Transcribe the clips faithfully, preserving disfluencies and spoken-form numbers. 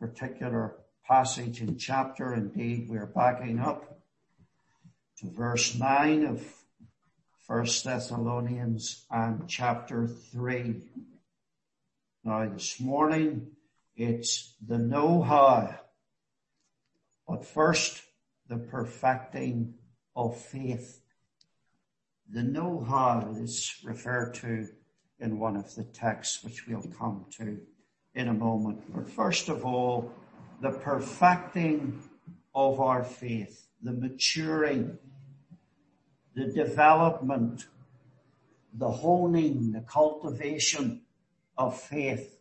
particular passage and chapter. Indeed, we're backing up to verse nine of First Thessalonians and chapter three. Now this morning it's the know-how, but first the perfecting of faith. The know-how is referred to in one of the texts which we'll come to in a moment. But first of all, the perfecting of our faith, the maturing, the development, the honing, the cultivation of faith.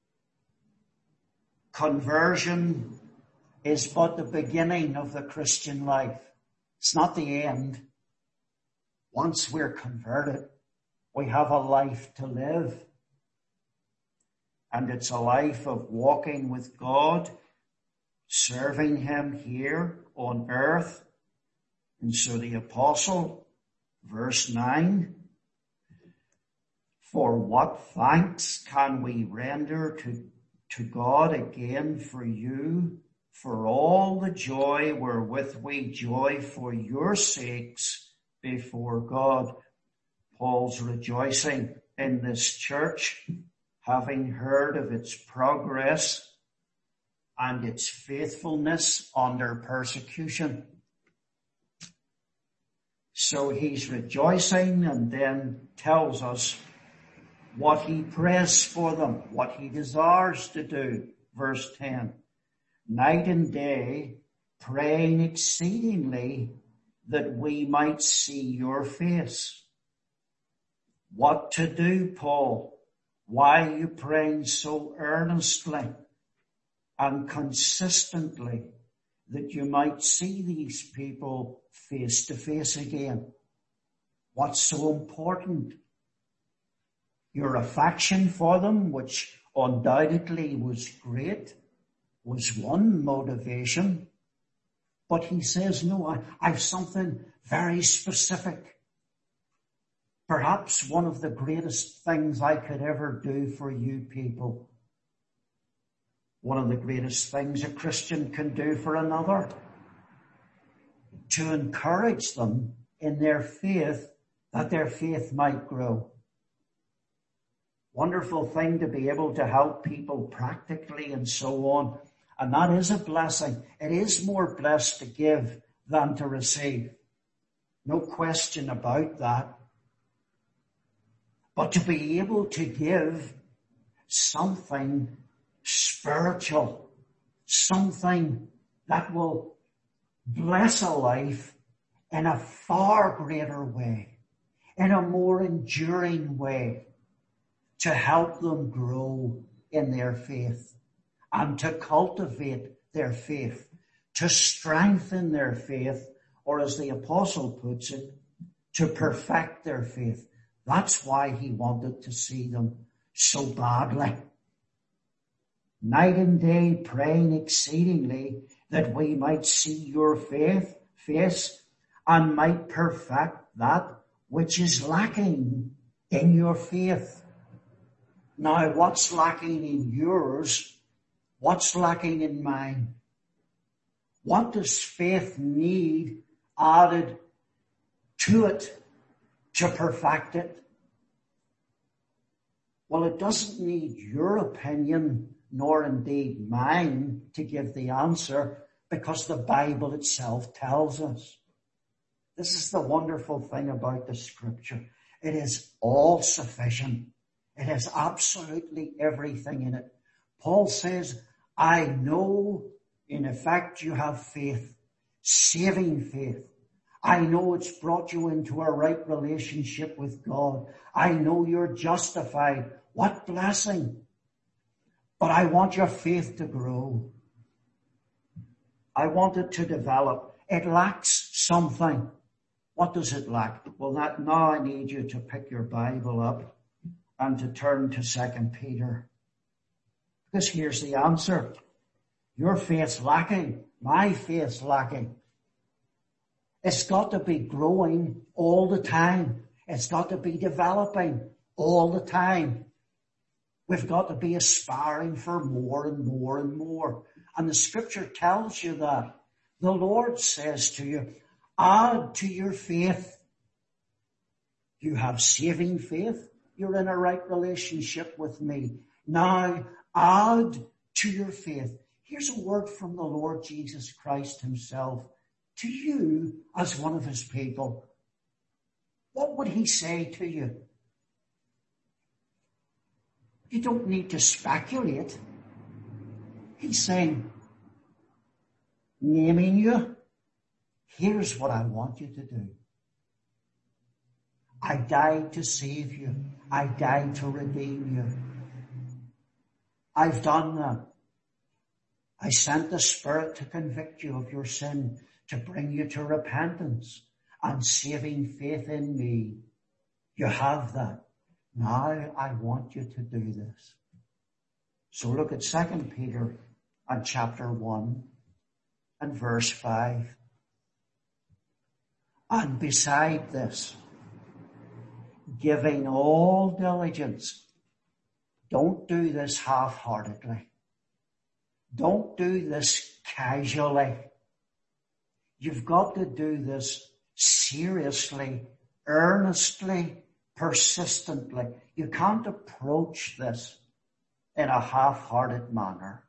Conversion is but the beginning of the Christian life. It's not the end. Once we're converted, we have a life to live. And it's a life of walking with God, serving Him here on earth. And so the apostle, verse nine, for what thanks can we render to, to God again for you, for all the joy wherewith we joy for your sakes before God. Paul's rejoicing in this church, having heard of its progress and its faithfulness under persecution. So he's rejoicing and then tells us what he prays for them, what he desires to do. Verse ten, night and day, praying exceedingly that we might see your face. What to do, Paul? Why are you praying so earnestly and consistently that you might see these people face to face again? What's so important? Your affection for them, which undoubtedly was great, was one motivation. But he says, no, I, I've something very specific. Perhaps one of the greatest things I could ever do for you people. One of the greatest things a Christian can do for another. To encourage them in their faith, that their faith might grow. Wonderful thing to be able to help people practically and so on. And that is a blessing. It is more blessed to give than to receive. No question about that. But to be able to give something spiritual, something that will bless a life in a far greater way, in a more enduring way, to help them grow in their faith and to cultivate their faith, to strengthen their faith, or as the apostle puts it, to perfect their faith. That's why he wanted to see them so badly. Night and day praying exceedingly that we might see your faith, face and might perfect that which is lacking in your faith. Now, what's lacking in yours? What's lacking in mine? What does faith need added to it to perfect it? Well, it doesn't need your opinion, nor indeed mine, to give the answer, because the Bible itself tells us. This is the wonderful thing about the Scripture. It is all sufficient. It has absolutely everything in it. Paul says, I know in effect you have faith, saving faith. I know it's brought you into a right relationship with God. I know you're justified. What blessing. But I want your faith to grow. I want it to develop. It lacks something. What does it lack? Well, that, now I need you to pick your Bible up and to turn to Second Peter. Because here's the answer. Your faith's lacking. My faith's lacking. It's got to be growing all the time. It's got to be developing all the time. We've got to be aspiring for more and more and more. And the scripture tells you that. The Lord says to you, add to your faith. You have saving faith. You're in a right relationship with me. Now add to your faith. Here's a word from the Lord Jesus Christ himself to you as one of his people. What would he say to you? You don't need to speculate. He's saying, naming you, here's what I want you to do. I died to save you. I died to redeem you. I've done that. I sent the Spirit to convict you of your sin, to bring you to repentance and saving faith in me. You have that. Now I want you to do this. So look at Second Peter and chapter one and verse five. And beside this, giving all diligence. Don't do this half-heartedly. Don't do this casually. You've got to do this seriously, earnestly, persistently. You can't approach this in a half-hearted manner.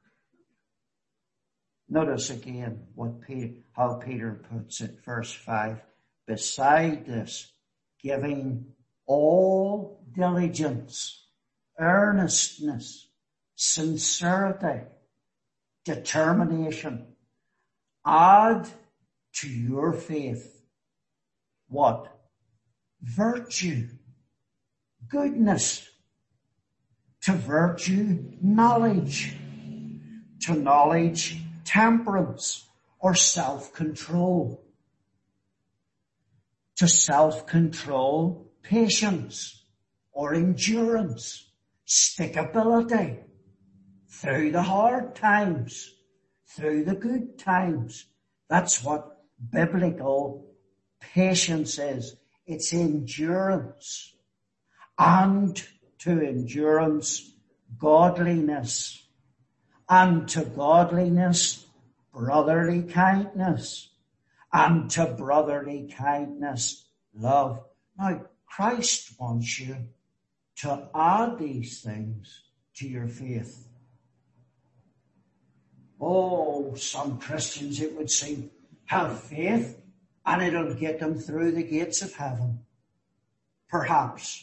Notice again what Peter, how Peter puts it, verse five. Beside this, giving all diligence, earnestness, sincerity, determination, add to your faith what? Virtue, goodness, to virtue, knowledge, to knowledge, temperance or self-control, to self-control, patience or endurance, stickability through the hard times, through the good times. That's what biblical patience is. It's endurance. And to endurance, godliness. And to godliness, brotherly kindness. And to brotherly kindness, love. Now, Christ wants you to add these things to your faith. Oh, some Christians, it would seem, have faith and it'll get them through the gates of heaven. Perhaps.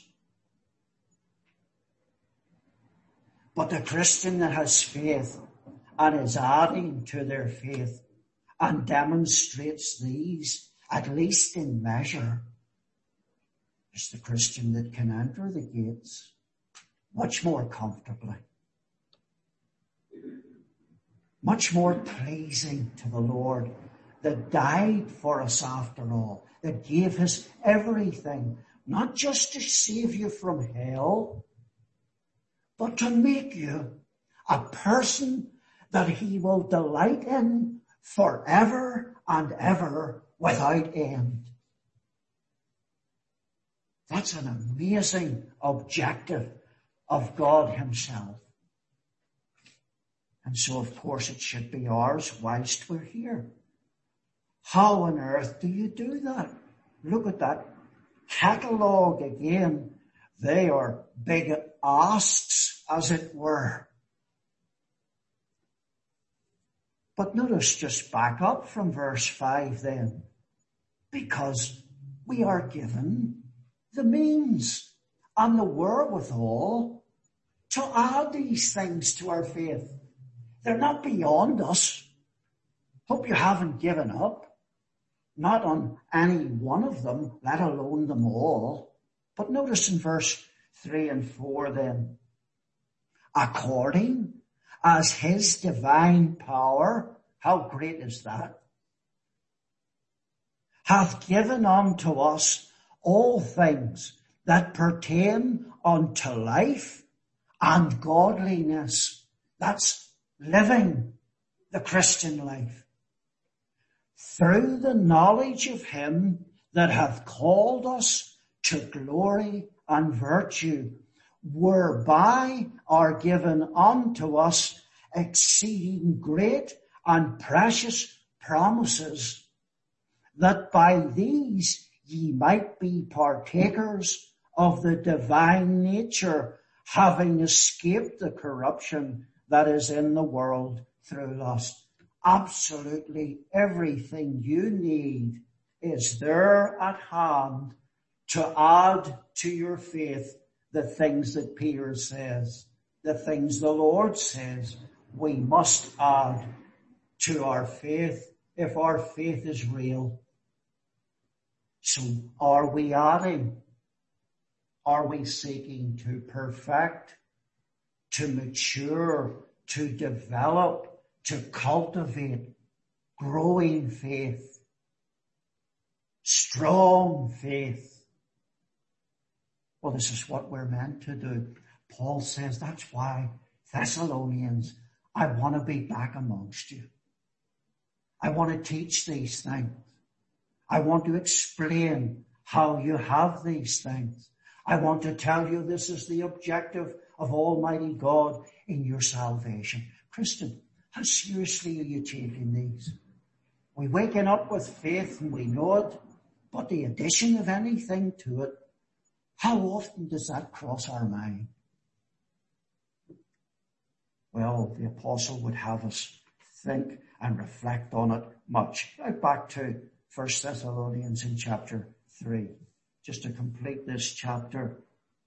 But the Christian that has faith and is adding to their faith and demonstrates these, at least in measure, is the Christian that can enter the gates much more comfortably, much more pleasing to the Lord, that died for us after all, that gave us everything, not just to save you from hell, but to make you a person that he will delight in forever and ever without end. That's an amazing objective of God himself. And so, of course, it should be ours whilst we're here. How on earth do you do that? Look at that catalogue again. They are big asks, as it were. But notice, just back up from verse five then. Because we are given the means and the wherewithal to add these things to our faith. They're not beyond us. Hope you haven't given up. Not on any one of them, let alone them all. But notice in verse three and four then. According as his divine power, how great is that? Hath given unto us all things that pertain unto life and godliness. That's living the Christian life. Through the knowledge of him that hath called us to glory and virtue, whereby are given unto us exceeding great and precious promises, that by these ye might be partakers of the divine nature, having escaped the corruption that is in the world through lust. Absolutely everything you need is there at hand to add to your faith the things that Peter says, the things the Lord says we must add to our faith if our faith is real. So are we adding? Are we seeking to perfect, to mature, to develop, to cultivate growing faith, strong faith? Well, this is what we're meant to do. Paul says that's why, Thessalonians, I want to be back amongst you. I want to teach these things. I want to explain how you have these things. I want to tell you this is the objective of Almighty God in your salvation. Christian, how seriously are you taking these? We're waking up with faith and we know it, but the addition of anything to it, how often does that cross our mind? Well, the apostle would have us think and reflect on it much. Right back to First Thessalonians in chapter three, just to complete this chapter.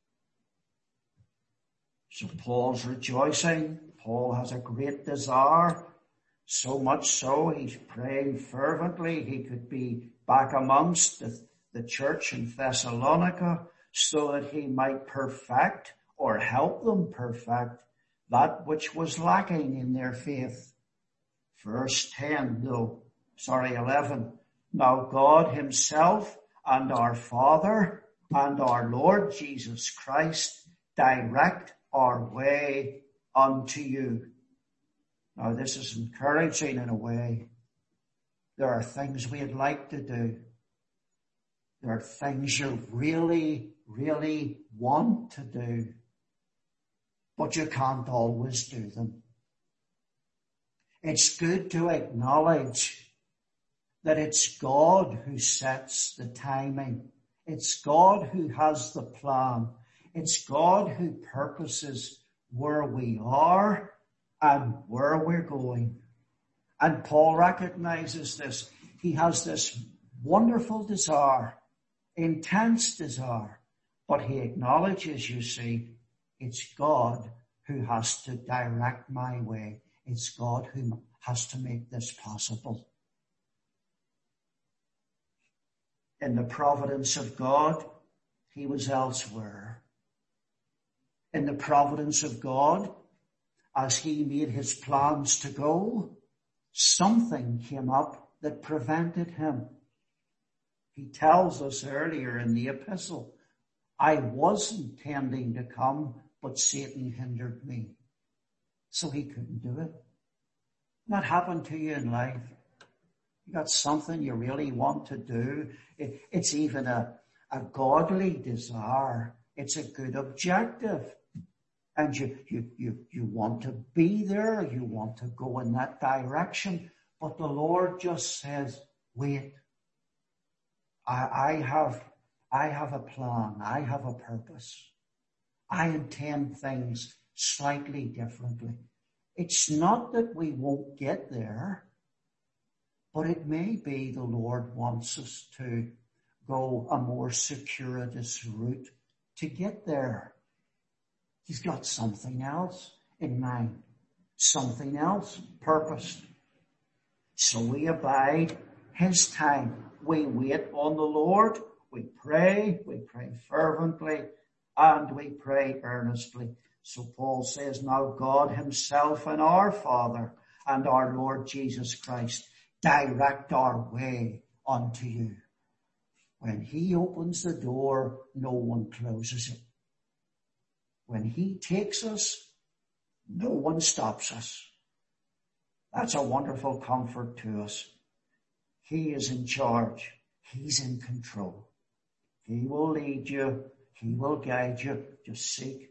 So Paul's rejoicing. Paul has a great desire, so much so he's praying fervently he could be back amongst the, the church in Thessalonica so that he might perfect or help them perfect that which was lacking in their faith. Verse ten, no, sorry, eleven. Now God himself and our Father and our Lord Jesus Christ direct our way unto you. Now this is encouraging in a way. There are things we'd like to do. There are things you really, really want to do, but you can't always do them. It's good to acknowledge that it's God who sets the timing. It's God who has the plan. It's God who purposes where we are and where we're going. And Paul recognizes this. He has this wonderful desire, intense desire, but he acknowledges, you see, it's God who has to direct my way. It's God who has to make this possible. In the providence of God, he was elsewhere. In the providence of God, as he made his plans to go, something came up that prevented him. He tells us earlier in the epistle, I was intending to come, but Satan hindered me. So he couldn't do it. That happened to you in life. You got something you really want to do. It, it's even a, a godly desire. It's a good objective. And you, you, you, you want to be there. You want to go in that direction. But the Lord just says, wait. I, I have, I have a plan. I have a purpose. I intend things slightly differently. It's not that we won't get there, but it may be the Lord wants us to go a more circuitous route to get there. He's got something else in mind, something else purposed. So we abide his time. We wait on the Lord. We pray. We pray fervently. And we pray earnestly. So Paul says, now God himself and our Father and our Lord Jesus Christ direct our way unto you. When he opens the door, no one closes it. When he takes us, no one stops us. That's a wonderful comfort to us. He is in charge. He's in control. He will lead you. He will guide you. Just seek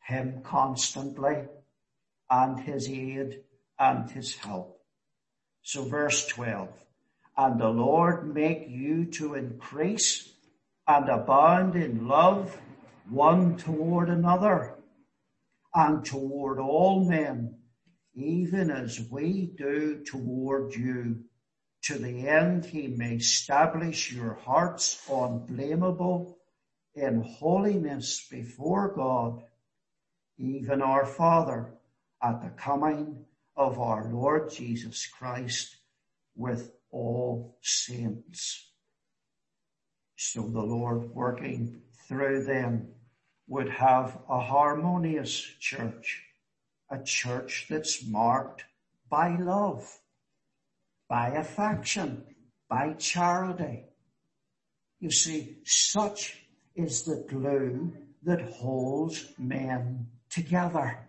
him constantly and his aid and his help. So verse twelve, and the Lord make you to increase and abound in love one toward another and toward all men, even as we do toward you, to the end he may establish your hearts unblameable in holiness before God, even our Father, at the coming of our Lord Jesus Christ with all saints. So the Lord, working through them, would have a harmonious church, a church that's marked by love, by affection, by charity. You see, such is the glue that holds men together.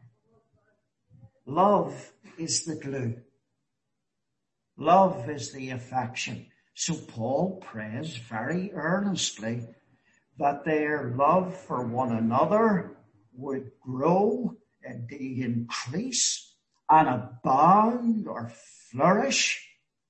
Love is the glue. Love is the affection. So Paul prays very earnestly that their love for one another would grow, indeed increase, and abound or flourish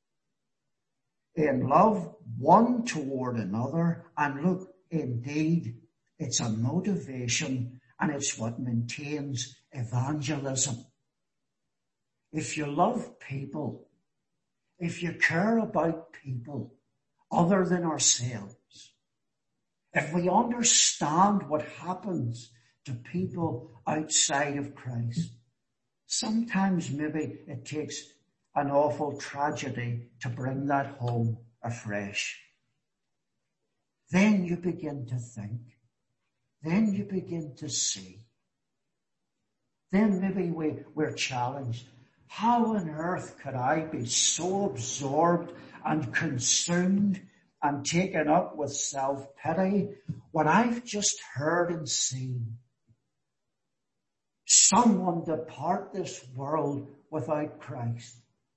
in love one toward another. And look, indeed, it's a motivation and it's what maintains evangelism. If you love people, if you care about people other than ourselves, if we understand what happens to people outside of Christ, sometimes maybe it takes an awful tragedy to bring that home afresh. Then you begin to think. Then you begin to see. Then maybe we, we're challenged. How on earth could I be so absorbed and consumed and taken up with self-pity when I've just heard and seen someone depart this world without Christ?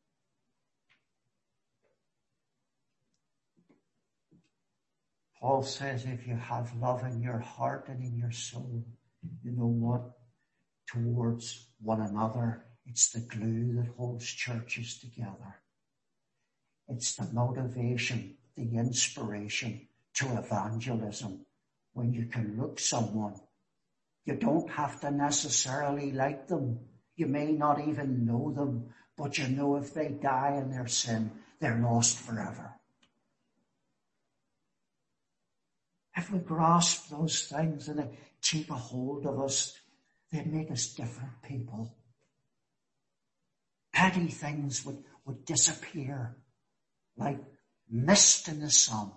Paul says if you have love in your heart and in your soul, you know what? Towards one another, it's the glue that holds churches together. It's the motivation, the inspiration to evangelism. When you can look someone, you don't have to necessarily like them. You may not even know them, but you know if they die in their sin, they're lost forever. If we grasp those things and they take a hold of us, they make us different people. Petty things would, would disappear like mist in the sun.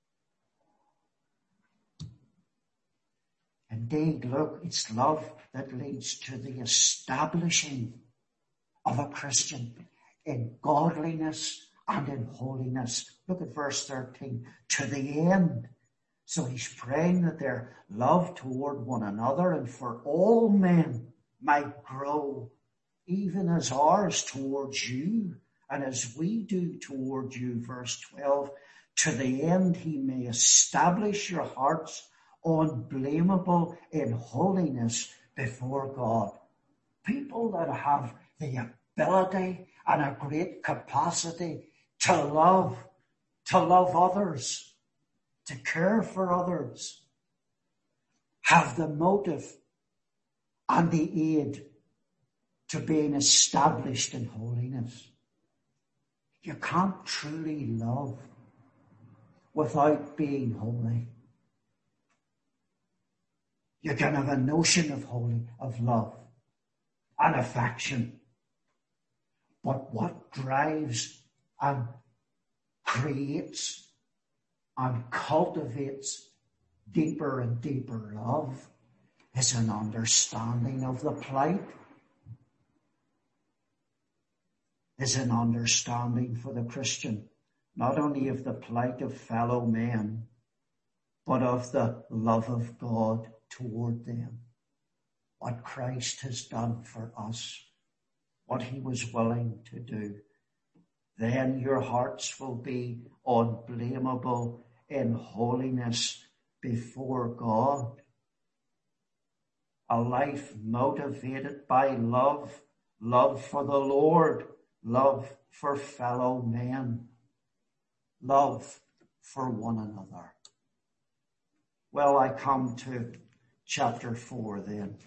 Indeed, look, it's love that leads to the establishing of a Christian in godliness and in holiness. Look at verse thirteen. To the end. So he's praying that their love toward one another and for all men might grow, even as ours towards you and as we do toward you. Verse twelve, to the end he may establish your hearts unblameable in holiness before God. People that have the ability and a great capacity to love, to love others, to care for others, have the motive and the aid to being established in holiness. You can't truly love without being holy. You can have a notion of holy, of love and affection. But what drives and creates and cultivates deeper and deeper love is an understanding of the plight, is an understanding for the Christian, not only of the plight of fellow men, but of the love of God toward them. What Christ has done for us, what he was willing to do. Then your hearts will be unblameable in holiness before God. a life motivated by love, love for the Lord, love for fellow men, love for one another. Well, I come to chapter four then.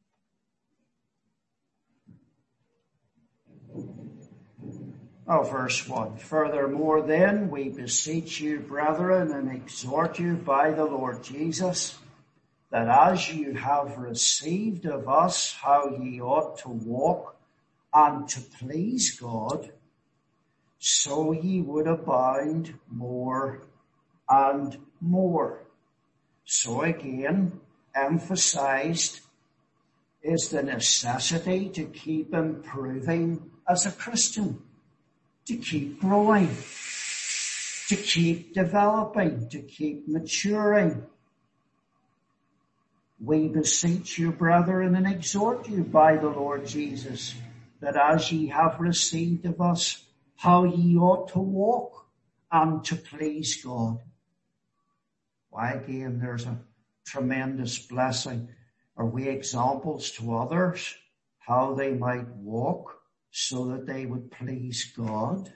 Oh, verse one. Furthermore then, we beseech you, brethren, and exhort you by the Lord Jesus, that as you have received of us how ye ought to walk and to please God, so ye would abound more and more. So again, emphasized is the necessity to keep improving as a Christian, to keep growing, to keep developing, to keep maturing. We beseech you, brethren, and exhort you by the Lord Jesus, that as ye have received of us how ye ought to walk and to please God. Why, again, there's a tremendous blessing. Are we examples to others how they might walk so that they would please God?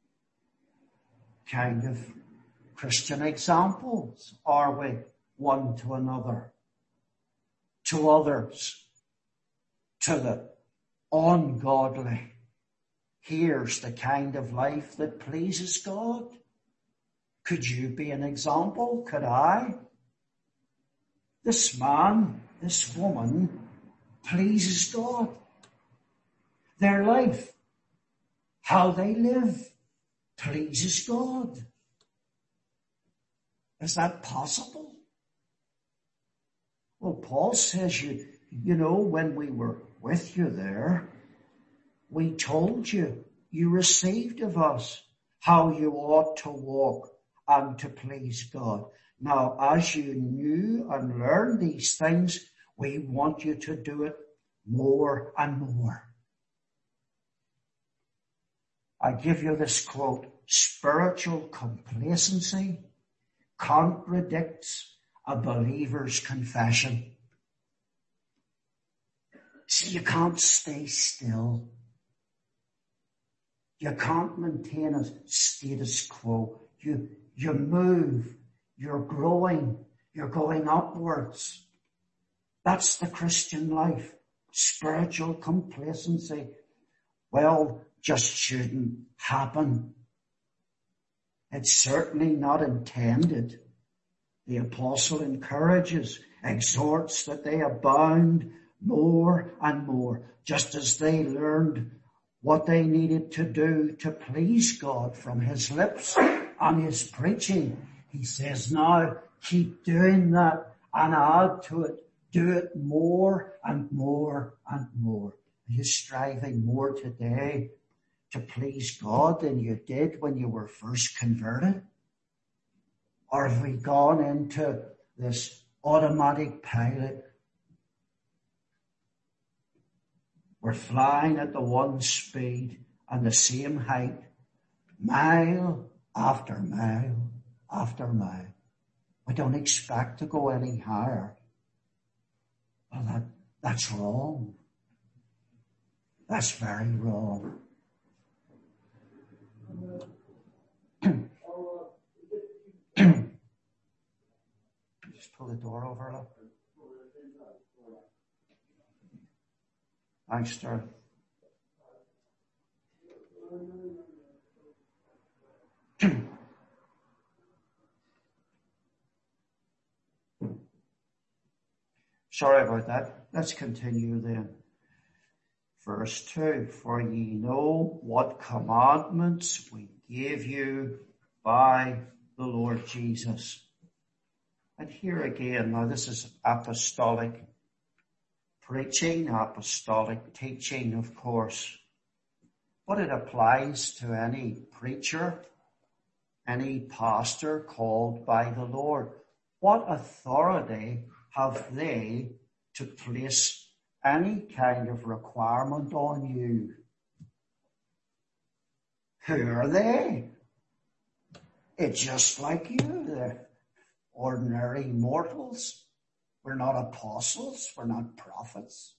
Kind of Christian examples are we one to another, to others, to the ungodly? Here's the kind of life that pleases God. Could you be an example? Could I? This man, this woman pleases God. Their life, how they live, pleases God. Is that possible? Well, Paul says, you, you know, when we were with you there, we told you, you received of us how you ought to walk and to please God. Now, as you knew and learned these things, we want you to do it more and more. I give you this quote: spiritual complacency contradicts a believer's confession. See, you can't stay still. You can't maintain a status quo. You, you move. You're growing. You're going upwards. That's the Christian life. Spiritual complacency, well, just shouldn't happen. It's certainly not intended. The apostle encourages, exhorts that they abound more and more, just as they learned what they needed to do to please God from his lips and his preaching. He says, now keep doing that and add to it. Do it more and more and more. Are you striving more today to please God than you did when you were first converted? Or have we gone into this automatic pilot? We're flying at the one speed and the same height, mile after mile after mile. We don't expect to go any higher. Well, that, that's wrong. That's very wrong. Just pull the door over, look. Thanks, sir. Sorry about that. Let's continue then. Verse two, for ye know what commandments we gave you by the Lord Jesus. And here again, now this is apostolic preaching, apostolic teaching, of course. But it applies to any preacher, any pastor called by the Lord. What authority have they to place any kind of requirement on you? Who are they? It's just like you, they're ordinary mortals. We're not apostles. We're not prophets.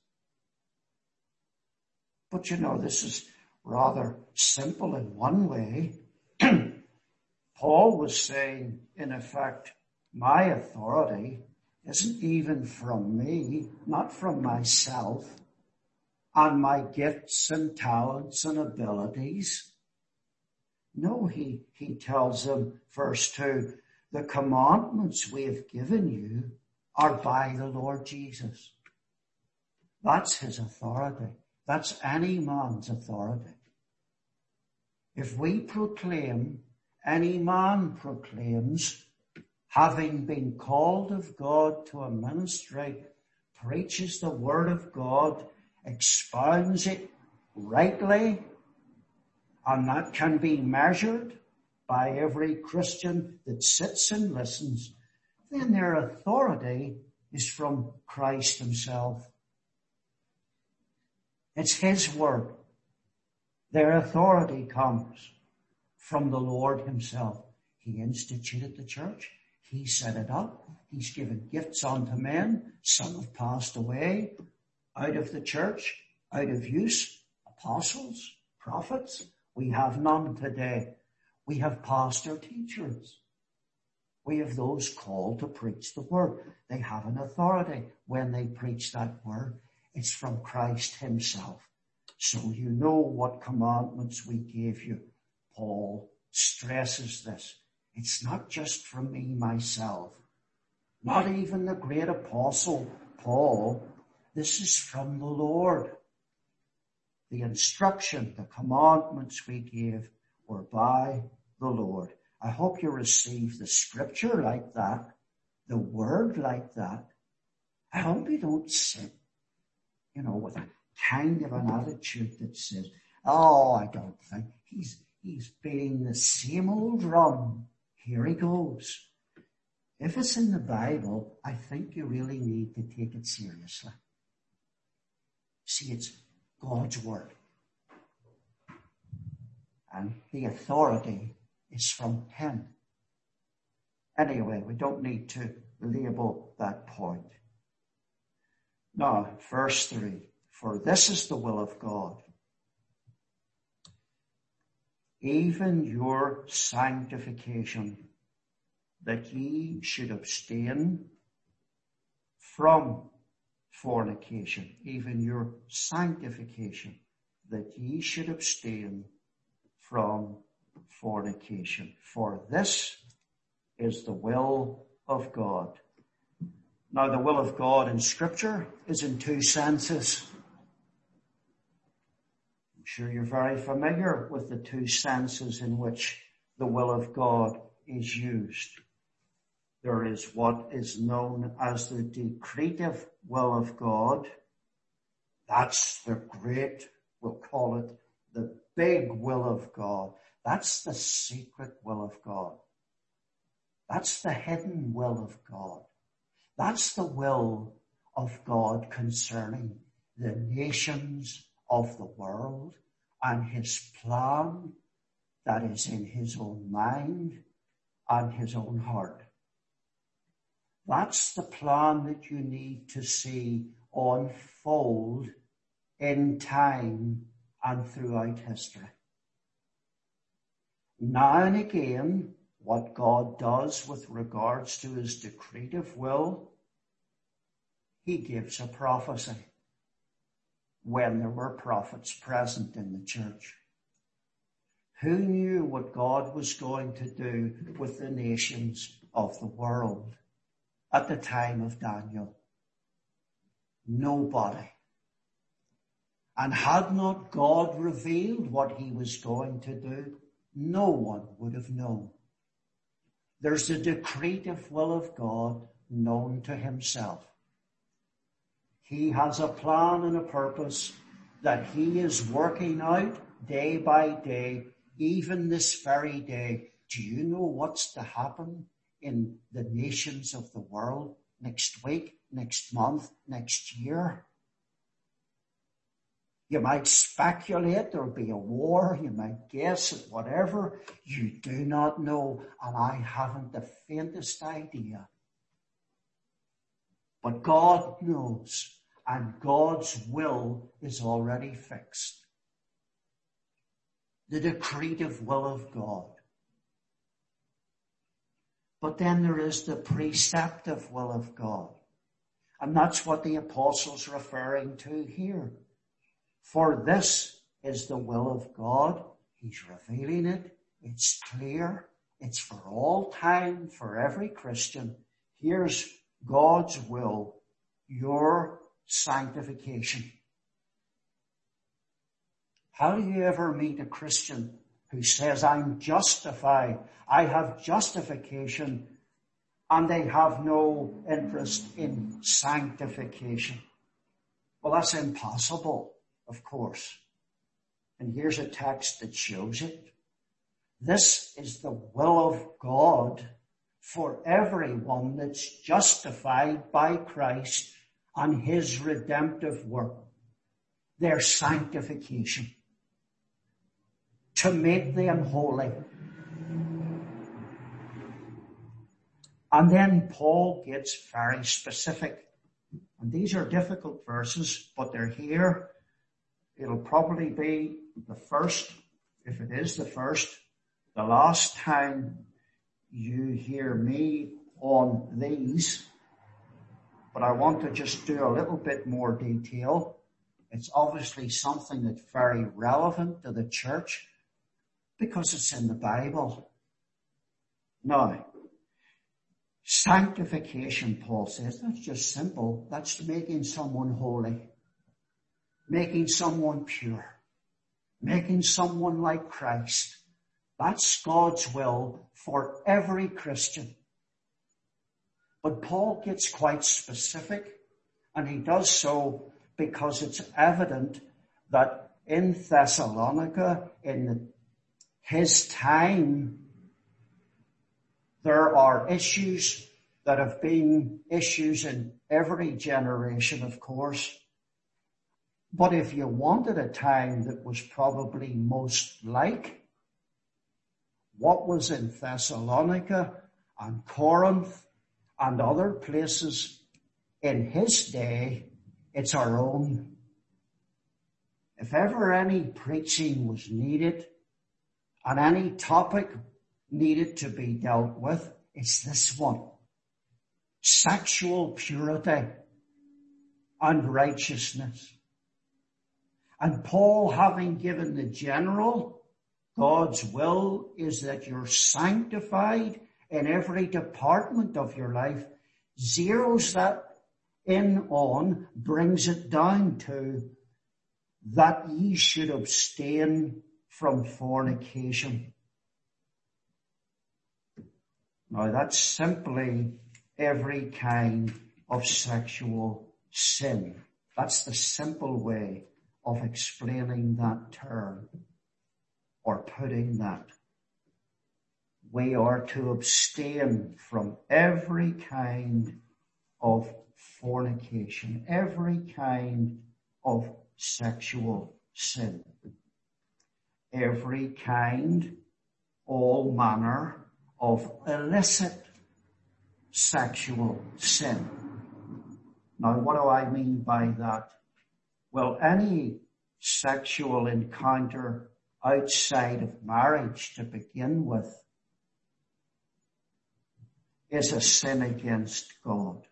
But you know, this is rather simple in one way. Paul was saying, in effect, my authority isn't even from me, not from myself, and my gifts and talents and abilities. No, he, he tells them, verse two, the commandments we have given you are by the Lord Jesus. That's his authority. That's any man's authority. If we proclaim, any man proclaims, having been called of God to a ministry, preaches the word of God, expounds it rightly, and that can be measured by every Christian that sits and listens, then their authority is from Christ himself. It's his word. Their authority comes from the Lord himself. He instituted the church. He set it up. He's given gifts unto men. Some have passed away out of the church, out of use. Apostles, prophets. We have none today. We have pastor teachers. We have those called to preach the word. They have an authority when they preach that word. It's from Christ himself. So you know what commandments we gave you. Paul stresses this. It's not just from me, myself. Not even the great apostle Paul. This is from the Lord. The instruction, the commandments we gave were by the Lord. I hope you receive the scripture like that, the word like that. I hope you don't sit, you know, with a kind of an attitude that says, oh, I don't think he's, he's beating the same old drum. Here he goes. If it's in the Bible, I think you really need to take it seriously. See, it's God's word. And the authority is from him. Anyway, we don't need to label that point. Now, verse three. For this is the will of God, even your sanctification, that ye should abstain from fornication, even your sanctification, that ye should abstain from fornication. For this is the will of God. Now, the will of God in Scripture is in two senses. I'm sure you're very familiar with the two senses in which the will of God is used. There is what is known as the decretive will of God. That's the great, we'll call it the big will of God. That's the secret will of God. That's the hidden will of God. That's the will of God concerning the nations of the world and his plan that is in his own mind and his own heart. That's the plan that you need to see unfold in time and throughout history. Now and again, what God does with regards to his decretive will, he gives a prophecy when there were prophets present in the church. Who knew what God was going to do with the nations of the world at the time of Daniel? Nobody. And had not God revealed what he was going to do, no one would have known. There's the decretive will of God known to himself. He has a plan and a purpose that he is working out day by day, even this very day. Do you know what's to happen in the nations of the world next week, next month, next year? You might speculate there'll be a war. You might guess at whatever. You do not know, and I haven't the faintest idea. But God knows, and God's will is already fixed. The decretive will of God. But then there is the preceptive will of God. And that's what the apostle's referring to here. For this is the will of God. He's revealing it. It's clear. It's for all time, for every Christian. Here's God's will, your sanctification. How do you ever meet a Christian who says, I'm justified, I have justification, and they have no interest in sanctification? Well, that's impossible, of course. And here's a text that shows it. This is the will of God for everyone that's justified by Christ and his redemptive work. Their sanctification. To make them holy. And then Paul gets very specific. And these are difficult verses, but they're here. It'll probably be the first, if it is the first, the last time you hear me on these. But I want to just do a little bit more detail. It's obviously something that's very relevant to the church because it's in the Bible. Now, sanctification, Paul says, that's just simple. That's making someone holy, making someone pure, making someone like Christ. That's God's will for every Christian. But Paul gets quite specific, and he does so because it's evident that in Thessalonica, in his time, there are issues that have been issues in every generation, of course. But if you wanted a time that was probably most like what was in Thessalonica and Corinth and other places in his day, it's our own. If ever any preaching was needed and any topic needed to be dealt with, it's this one. Sexual purity and righteousness. And Paul, having given the general, God's will is that you're sanctified in every department of your life, zeroes that in on, brings it down to that ye should abstain from fornication. Now that's simply every kind of sexual sin. That's the simple way of explaining that term or putting that. We are to abstain from every kind of fornication, every kind of sexual sin, every kind, all manner of illicit sexual sin. Now, what do I mean by that? Well, any sexual encounter outside of marriage to begin with is a sin against God.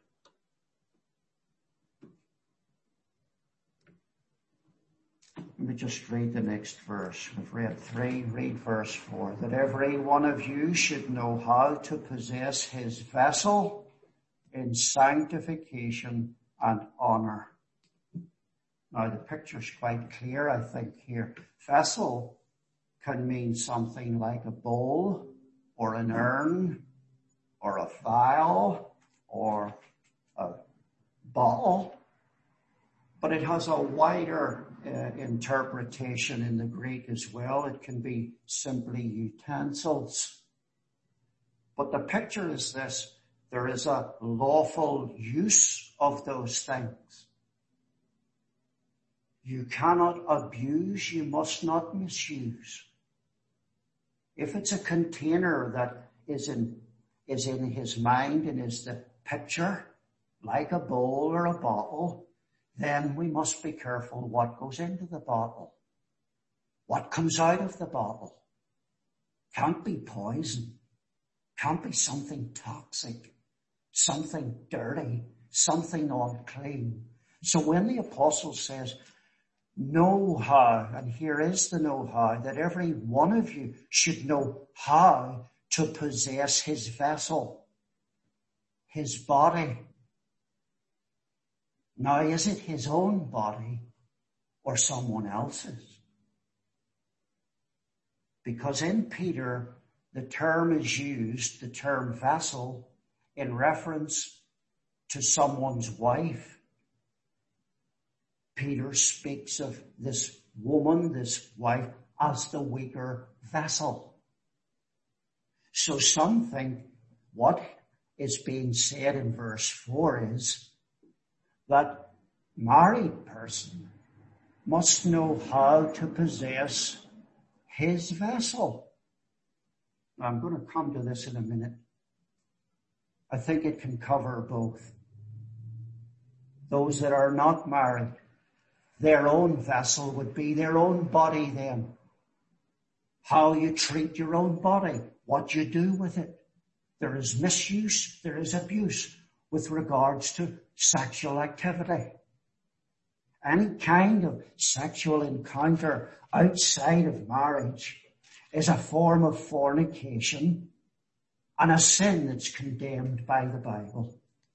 Let me just read the next verse. We've read three, read verse four. That every one of you should know how to possess his vessel in sanctification and honor. Now the picture's quite clear, I think, here. Vessel can mean something like a bowl or an urn or a vial or a bottle, but it has a wider uh, interpretation in the Greek as well. It can be simply utensils. But the picture is this: there is a lawful use of those things. You cannot abuse, you must not misuse. If it's a container that is in is in his mind and is the picture, like a bowl or a bottle, then we must be careful what goes into the bottle. What comes out of the bottle can't be poison, can't be something toxic, something dirty, something unclean. So when the apostle says, know how, and here is the know how, that every one of you should know how to possess his vessel, his body. Now, is it his own body or someone else's? Because in Peter, the term is used, the term vessel, in reference to someone's wife. Peter speaks of this woman, this wife, as the weaker vessel. So some think what is being said in verse four is that married person must know how to possess his vessel. Now, I'm going to come to this in a minute. I think it can cover both. Those that are not married, their own vessel would be their own body then. How you treat your own body, what you do with it. There is misuse, there is abuse with regards to sexual activity. Any kind of sexual encounter outside of marriage is a form of fornication and a sin that's condemned by the Bible.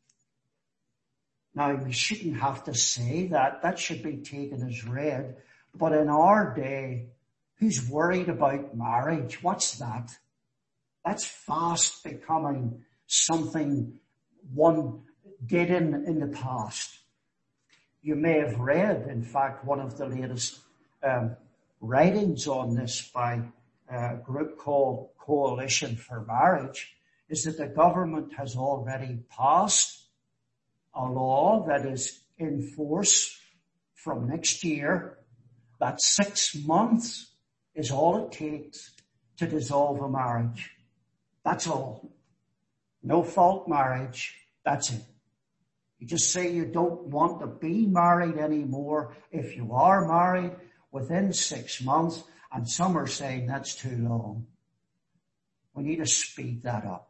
Now, we shouldn't have to say that. That should be taken as read. But in our day, who's worried about marriage? What's that? That's fast becoming something one did in, in the past. You may have read, in fact, one of the latest um, writings on this by a group called Coalition for Marriage, is that the government has already passed a law that is in force from next year, that six months is all it takes to dissolve a marriage. That's all. No fault marriage. That's it. You just say you don't want to be married anymore. If you are married within six months, and some are saying that's too long. We need to speed that up.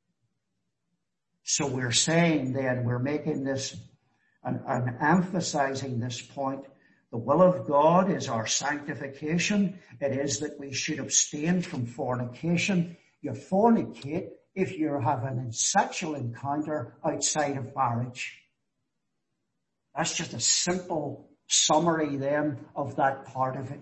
So we're saying then, we're making this and, and emphasizing this point. The will of God is our sanctification. It is that we should abstain from fornication. You fornicate if you're having a sexual encounter outside of marriage. That's just a simple summary then of that part of it.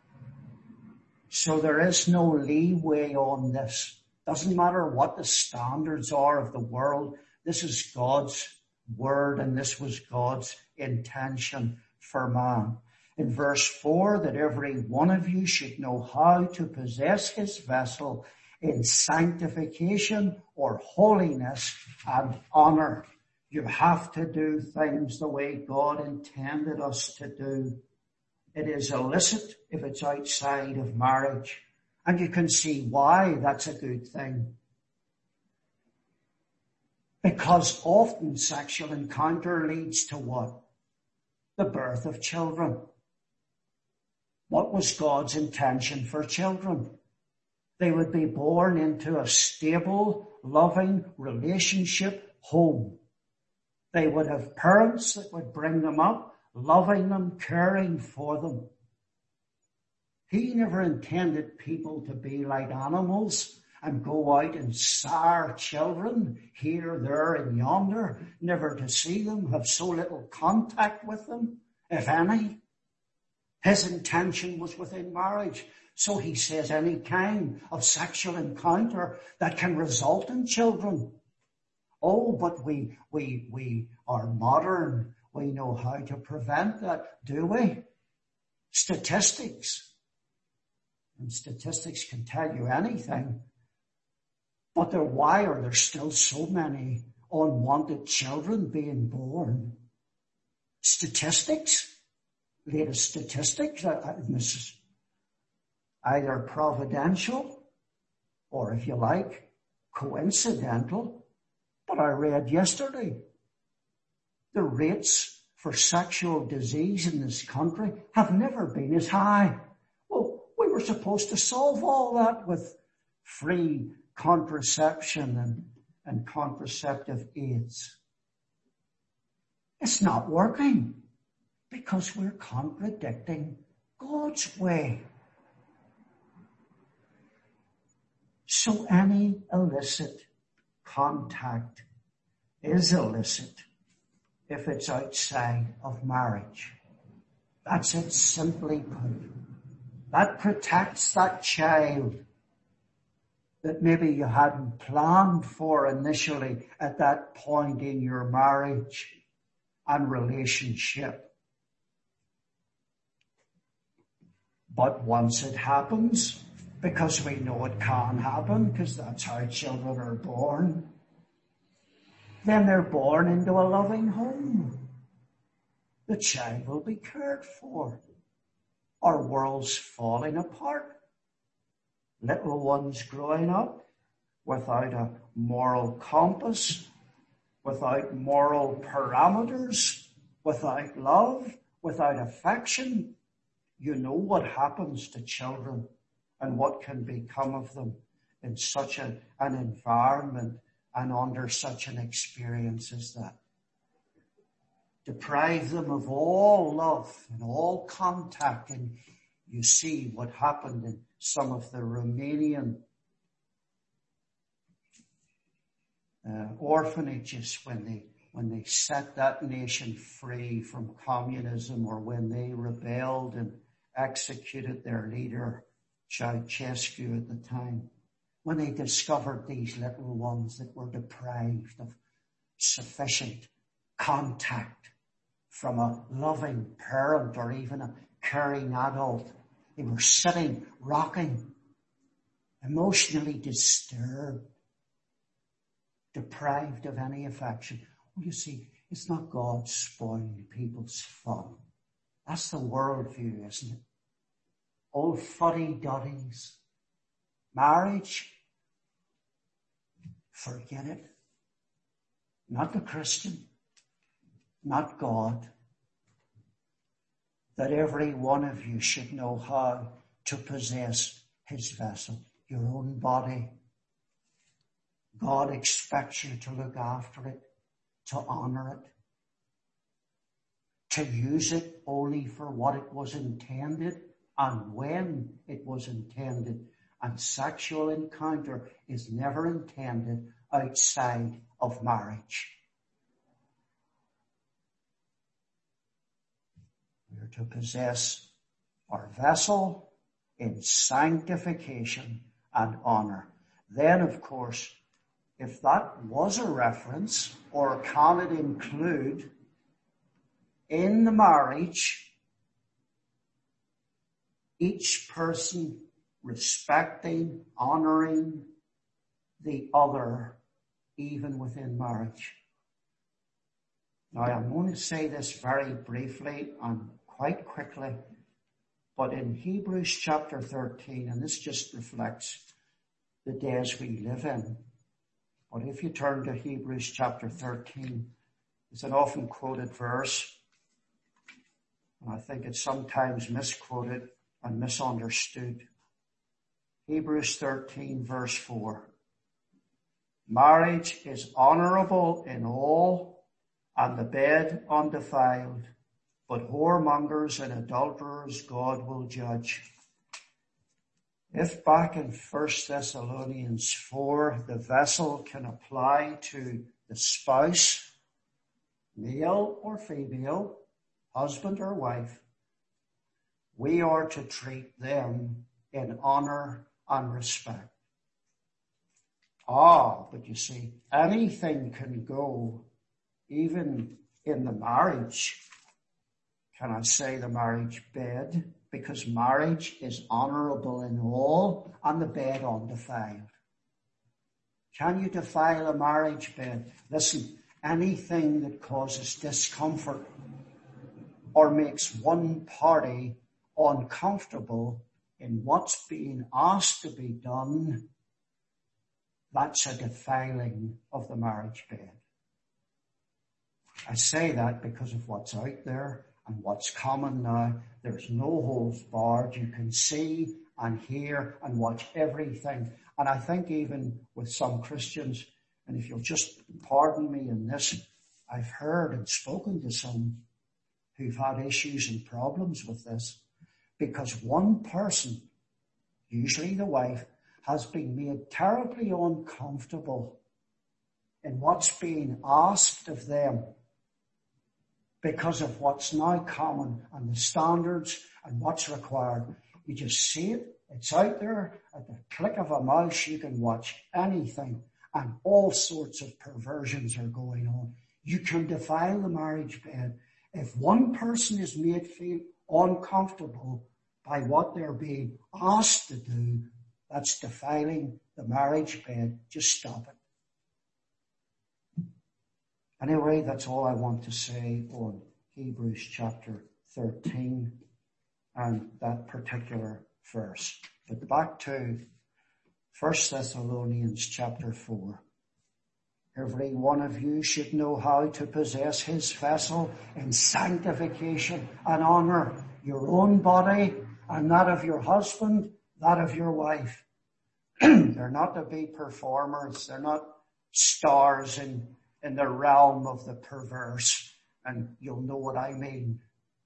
So there is no leeway on this. Doesn't matter what the standards are of the world. This is God's word and this was God's intention for man. In verse four, that every one of you should know how to possess his vessel in sanctification or holiness and honor. You have to do things the way God intended us to do. It is illicit if it's outside of marriage. And you can see why that's a good thing. Because often sexual encounter leads to what? The birth of children. What was God's intention for children? They would be born into a stable, loving relationship home. They would have parents that would bring them up, loving them, caring for them. He never intended people to be like animals and go out and sire children here, there, and yonder, never to see them, have so little contact with them, if any. His intention was within marriage. So he says any kind of sexual encounter that can result in children. Oh, but we, we, we are modern. We know how to prevent that, do we? Statistics. And statistics can tell you anything. But there, why are there still so many unwanted children being born? Statistics? Latest statistics? This is either providential or, if you like, coincidental. But I read yesterday The rates for sexual disease in this country have never been as high. Well, we were supposed to solve all that with free contraception and, and contraceptive aids. It's not working because we're contradicting God's way. So any illicit contact is illicit if it's outside of marriage. That's it, simply put. That protects that child that maybe you hadn't planned for initially at that point in your marriage and relationship. But once it happens, because we know it can happen, because that's how children are born, then they're born into a loving home. The child will be cared for. Our world's falling apart. Little ones growing up without a moral compass, without moral parameters, without love, without affection. You know what happens to children and what can become of them in such a, an environment and under such an experience as that. Deprive them of all love and all contact, and you see what happened in some of the Romanian uh, orphanages when they when they set that nation free from communism, or when they rebelled and executed their leader Ceausescu at the time, when they discovered these little ones that were deprived of sufficient contact from a loving parent or even a caring adult. They were sitting, rocking, emotionally disturbed, deprived of any affection. Well, you see, it's not God spoiling people's fun. That's the worldview, isn't it? Old fuddy-duddies. Marriage, forget it. Not the Christian, not God. That every one of you should know how to possess his vessel, your own body. God expects you to look after it, to honor it, to use it only for what it was intended and when it was intended. And sexual encounter is never intended outside of marriage. We are to possess our vessel in sanctification and honor. Then, of course, if that was a reference, or can it include in the marriage each person respecting, honoring the other, even within marriage? Now, I'm going to say this very briefly and quite quickly, but in Hebrews chapter thirteen, and this just reflects the days we live in, but if you turn to Hebrews chapter thirteen, it's an often quoted verse, and I think it's sometimes misquoted and misunderstood. Hebrews thirteen verse four. Marriage is honorable in all, and the bed undefiled, but whoremongers and adulterers God will judge. If back in First Thessalonians four, the vessel can apply to the spouse, male or female, husband or wife, we are to treat them in honor and respect. Ah, but you see, anything can go, even in the marriage. Can I say the marriage bed? Because marriage is honorable in all, and the bed undefiled. Can you defile a marriage bed? Listen, anything that causes discomfort or makes one party uncomfortable in what's being asked to be done, that's a defiling of the marriage bed. I say that because of what's out there and what's common now. There's no holds barred. You can see and hear and watch everything. And I think even with some Christians, and if you'll just pardon me in this, I've heard and spoken to some who've had issues and problems with this because one person, usually the wife, has been made terribly uncomfortable in what's being asked of them because of what's now common and the standards and what's required. You just see it. It's out there at the click of a mouse. You can watch anything and all sorts of perversions are going on. You can defile the marriage bed. If one person is made feel uncomfortable by what they're being asked to do, that's defiling the marriage bed. Just stop it. Anyway, that's all I want to say on Hebrews chapter thirteen and that particular verse. But back to First Thessalonians chapter four. Every one of you should know how to possess his vessel in sanctification and honor, your own body and that of your husband, that of your wife. They're not to be performers. They're not stars in, in the realm of the perverse. And you'll know what I mean.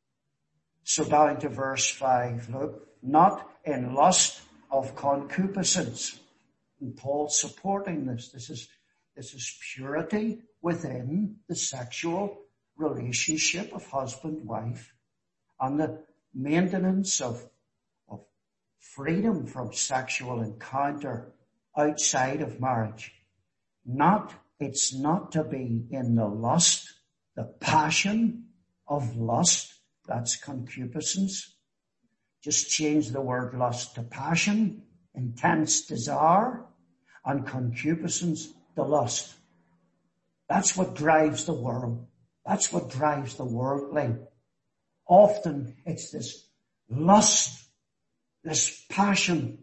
So down to verse five, look, not in lust of concupiscence. And Paul's supporting this. This is, this is purity within the sexual relationship of husband-wife and the maintenance of, of freedom from sexual encounter outside of marriage. Not, it's not to be in the lust, the passion of lust. That's concupiscence. Just change the word lust to passion, intense desire, and concupiscence to lust. That's what drives the world. That's what drives the worldling. Often it's this lust, this passion.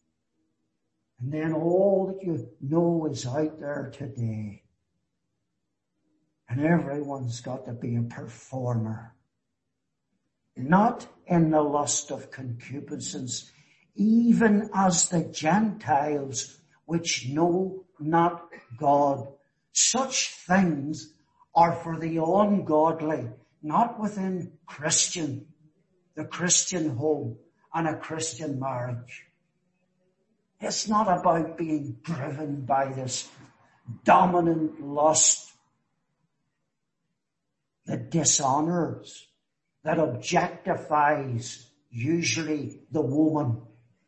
And then all that you know is out there today. And everyone's got to be a performer. Not in the lust of concupiscence, even as the Gentiles which know not God. Such things are for the ungodly, not within Christian, the Christian home and a Christian marriage. It's not about being driven by this dominant lust that dishonors, that objectifies usually the woman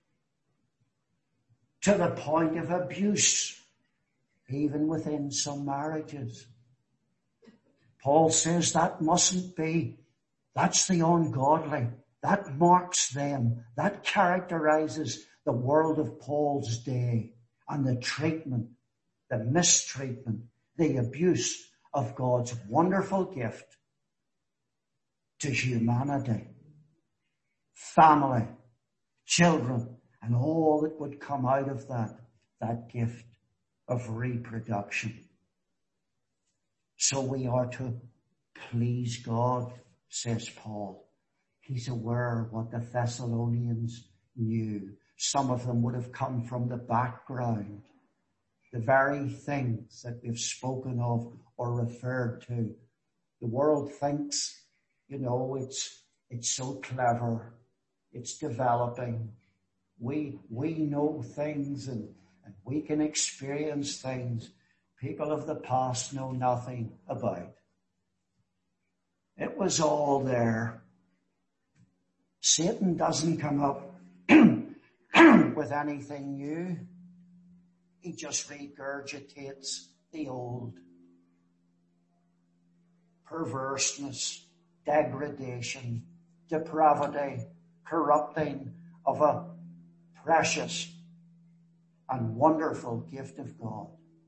to the point of abuse, even within some marriages. Paul says that mustn't be. That's the ungodly. That marks them. That characterizes the world of Paul's day and the treatment, the mistreatment, the abuse of God's wonderful gift to humanity, family, children, and all that would come out of that, that gift of reproduction. So we are to please God, says Paul. He's aware of what the Thessalonians knew. Some of them would have come from the background, the very things that we've spoken of or referred to. The world thinks, you know, it's, it's so clever. It's developing. We, we know things and, and we can experience things people of the past know nothing about. It was all there. Satan doesn't come up with anything new. He just regurgitates the old. Perverseness, degradation, depravity, corrupting of a precious and wonderful gift of God.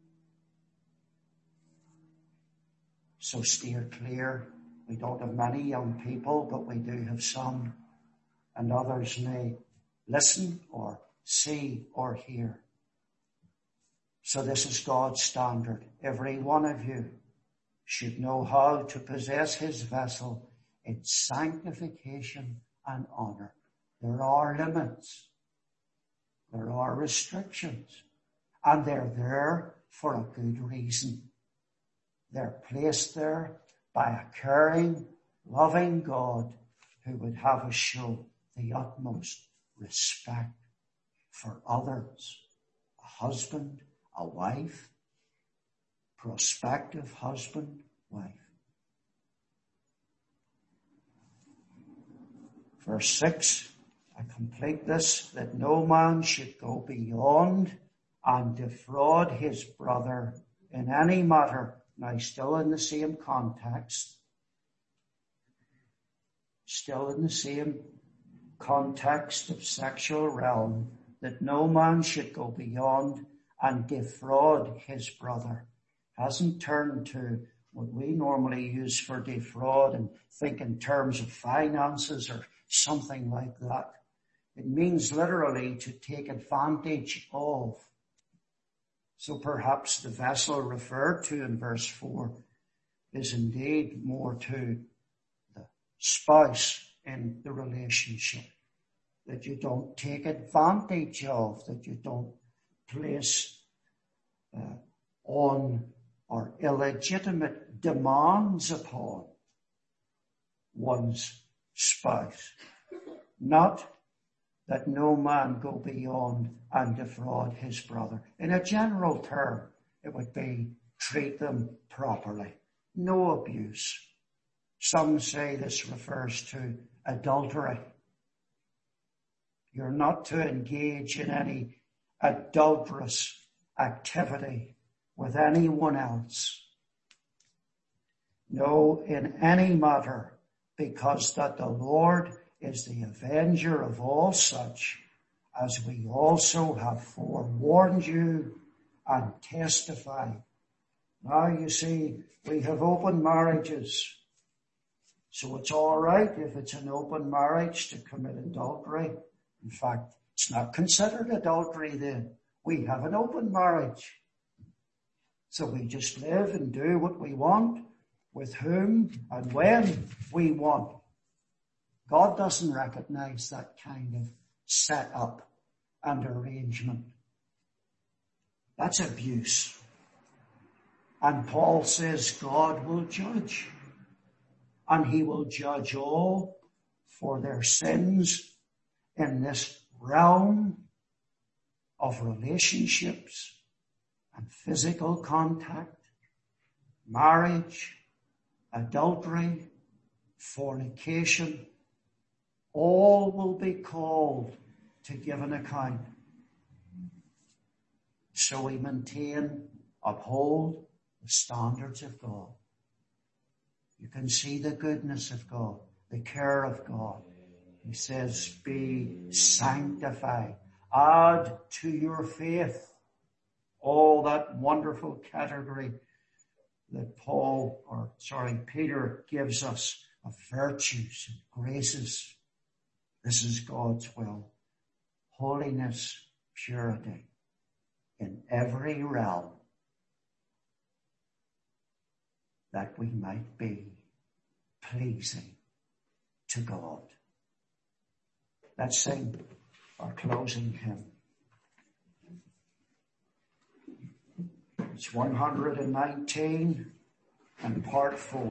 So steer clear. We don't have many young people, but we do have some, and others may listen or see or hear. So this is God's standard. Every one of you should know how to possess his vessel in sanctification and honor. There are limits. There are restrictions. And they're there for a good reason. They're placed there by a caring, loving God who would have us show the utmost respect for others. A husband, a wife, prospective husband, wife. Verse six, I complete this, that no man should go beyond and defraud his brother in any matter. Now, still in the same context, still in the same context of sexual realm, that no man should go beyond and defraud his brother. Hasn't turned to what we normally use for defraud and think in terms of finances or something like that. It means literally to take advantage of. So perhaps the vessel referred to in verse four is indeed more to the spouse in the relationship. That you don't take advantage of, that you don't place uh, on or illegitimate demands upon one's spouse. Not that no man go beyond and defraud his brother. In a general term, it would be treat them properly. No abuse. Some say this refers to adultery. You're not to engage in any adulterous activity with anyone else. No, in any matter, because that the Lord is the avenger of all such, as we also have forewarned you and testified. Now you see, we have open marriages. So it's all right if it's an open marriage to commit adultery. In fact, it's not considered adultery then. We have an open marriage. So we just live and do what we want, with whom and when we want. God doesn't recognize that kind of setup and arrangement. That's abuse. And Paul says God will judge. And he will judge all for their sins in this realm of relationships and physical contact, marriage, adultery, fornication. All will be called to give an account. So we maintain, uphold the standards of God. You can see the goodness of God, the care of God. He says, be sanctified. Add to your faith all that wonderful category that Paul, or sorry, Peter gives us of virtues and graces. This is God's will. Holiness, purity in every realm, that we might be pleasing to God. Let's sing our closing hymn. It's one hundred nineteen and part four.